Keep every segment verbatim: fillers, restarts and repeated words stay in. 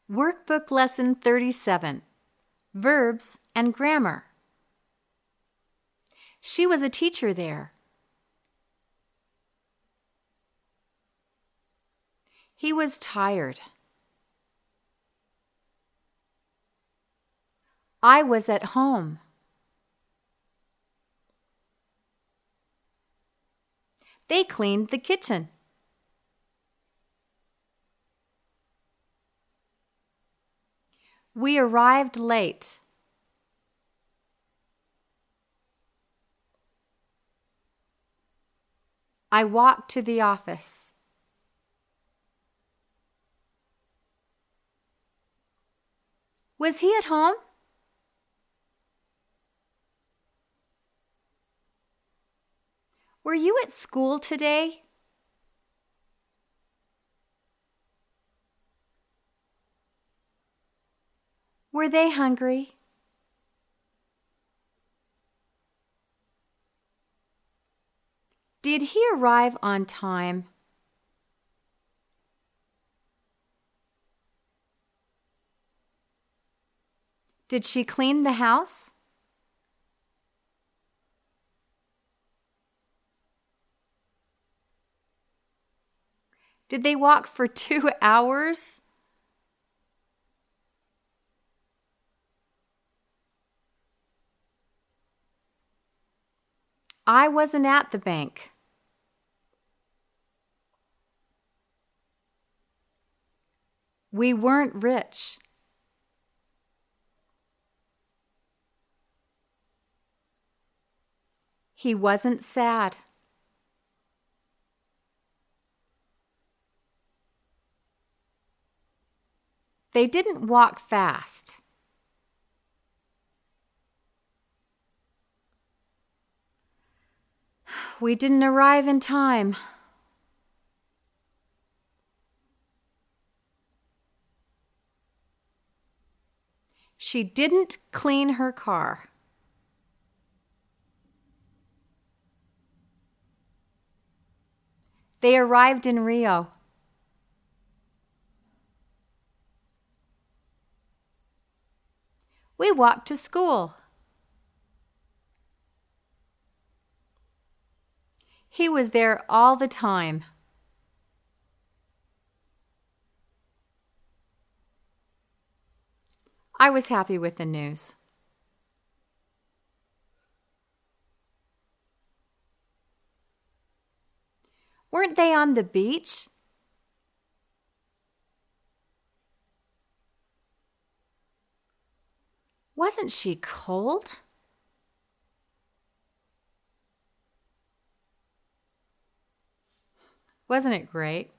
Workbook Lesson thirty-seven, Verbs and Grammar. She was a teacher there. He was tired. I was at home. They cleaned the kitchen. We arrived late. I walked to the office. Was he at home? Were you at school today? Were they hungry? Did he arrive on time? Did she clean the house? Did they walk for two hours? I wasn't at the bank. We weren't rich. He wasn't sad. They didn't walk fast. We didn't arrive in time. She didn't clean her car. They arrived in Rio. We walked to school. He was there all the time. I was happy with the news. Weren't they on the beach? Wasn't she cold? Wasn't it great?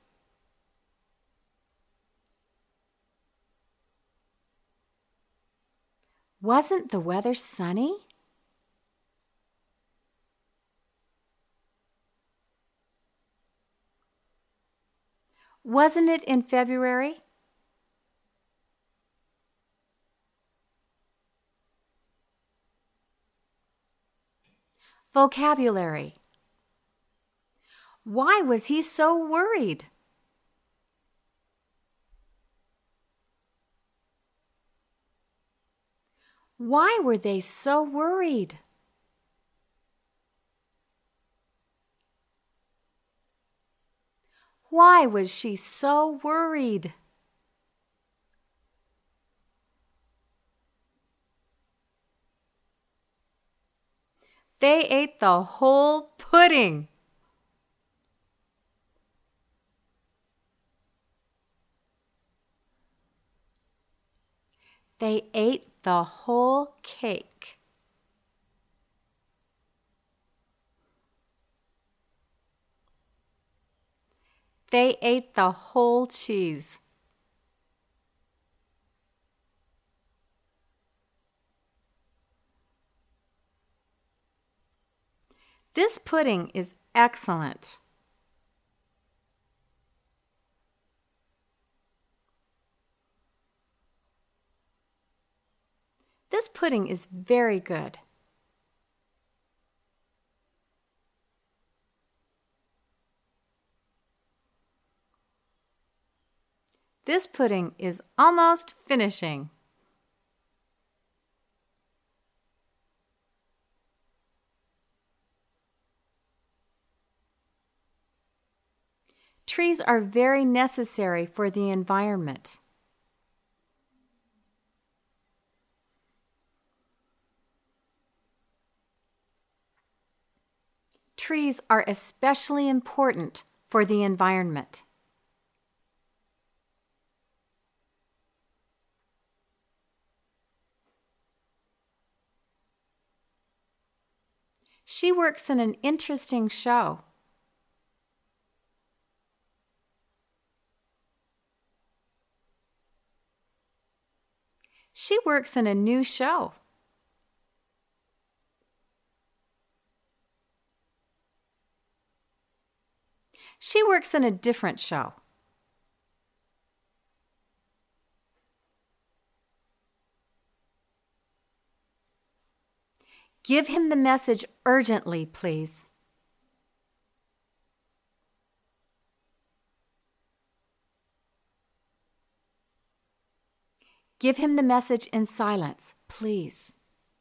Wasn't the weather sunny? Wasn't it in February? Vocabulary. Why was he so worried? Why were they so worried? Why was she so worried? They ate the whole pudding. They ate the whole cake. They ate the whole cheese. This pudding is excellent. This pudding is very good. This pudding is almost finishing. Trees are very necessary for the environment. Trees are especially important for the environment. She works in an interesting show. She works in a new show. She works in a different show. Give him the message urgently, please. Give him the message in silence, please.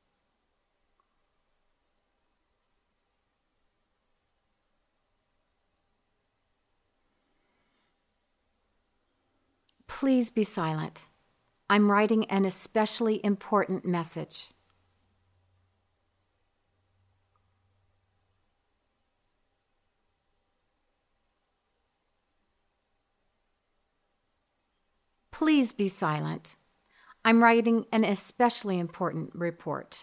Please be silent. I'm writing an especially important message. Please be silent. I'm writing an especially important report.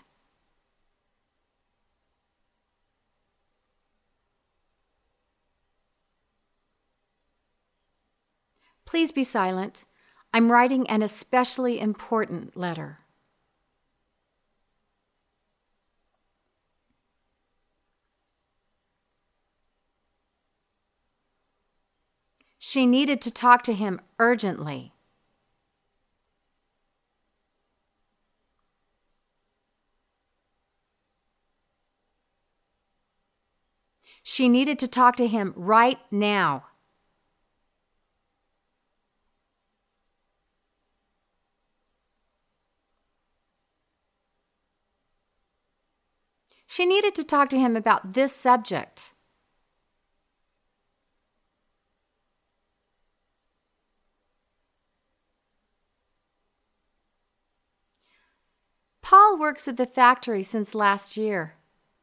Please be silent. I'm writing an especially important letter. She needed to talk to him urgently. She needed to talk to him right now. She needed to talk to him about this subject. Paul works at the factory since last year.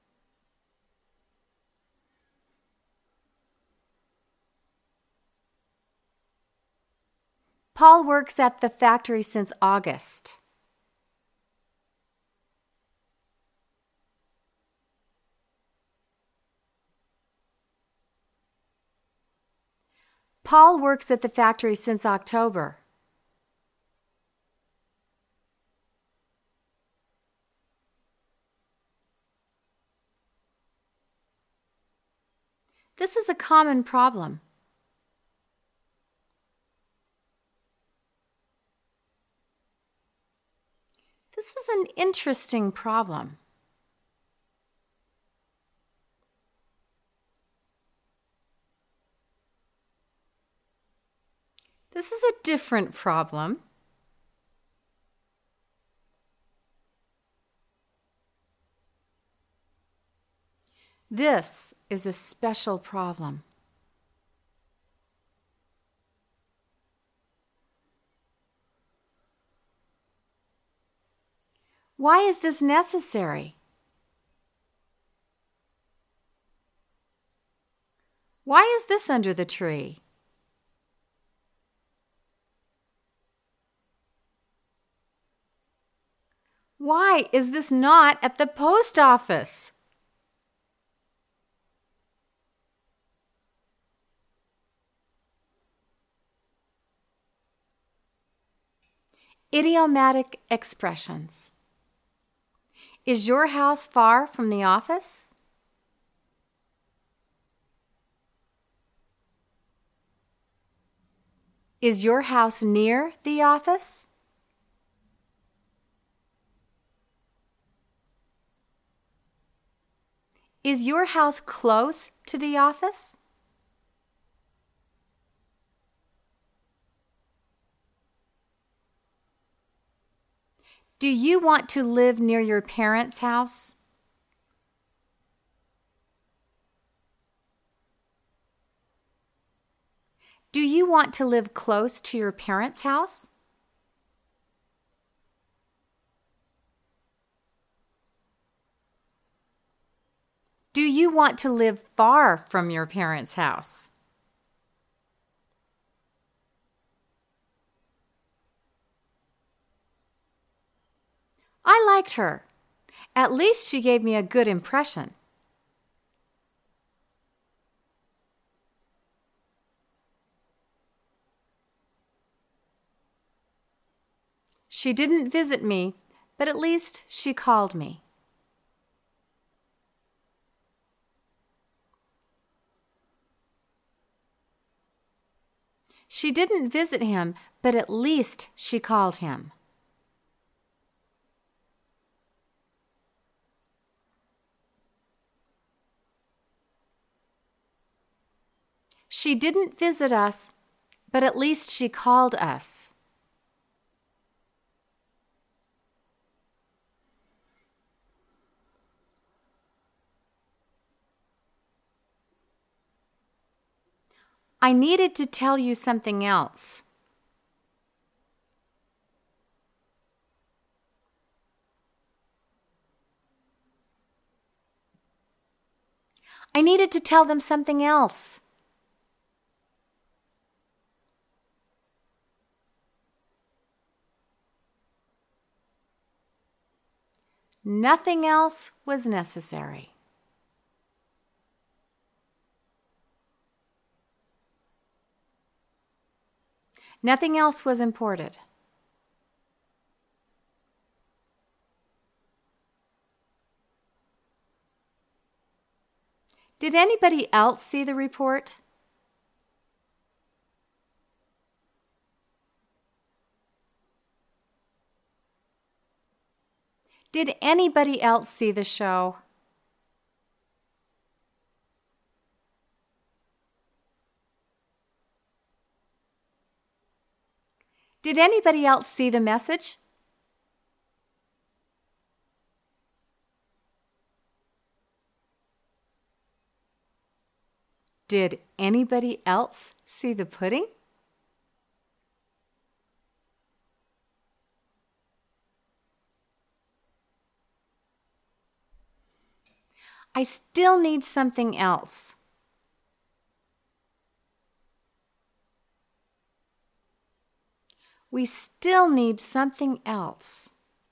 Paul works at the factory since August. Paul works at the factory since October. This is a common problem. This is an interesting problem. This is a different problem. This is a special problem. Why is this necessary? Why is this under the tree? Why is this not at the post office? Idiomatic expressions. Is your house far from the office? Is your house near the office? Is your house close to the office? Do you want to live near your parents' house? Do you want to live close to your parents' house? Do you want to live far from your parents' house? I liked her. At least she gave me a good impression. She didn't visit me, but at least she called me. She didn't visit him, but at least she called him. She didn't visit us, but at least she called us. I needed to tell you something else. I needed to tell them something else. Nothing else was necessary. Nothing else was important. Did anybody else see the report? Did anybody else see the show? Did anybody else see the message? Did anybody else see the pudding? I still need something else. We still need something else.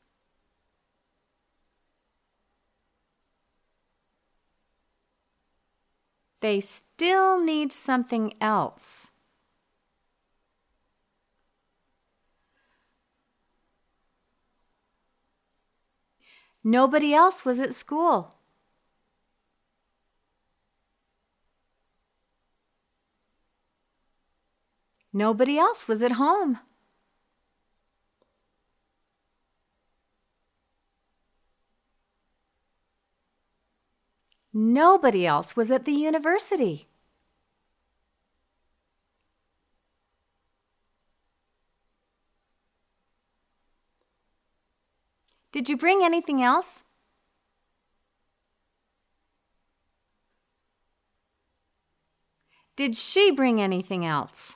They still need something else. Nobody else was at school. Nobody else was at home. Nobody else was at the university. Did you bring anything else? Did she bring anything else?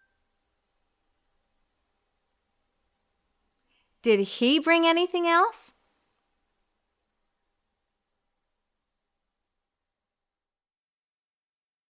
Did he bring anything else?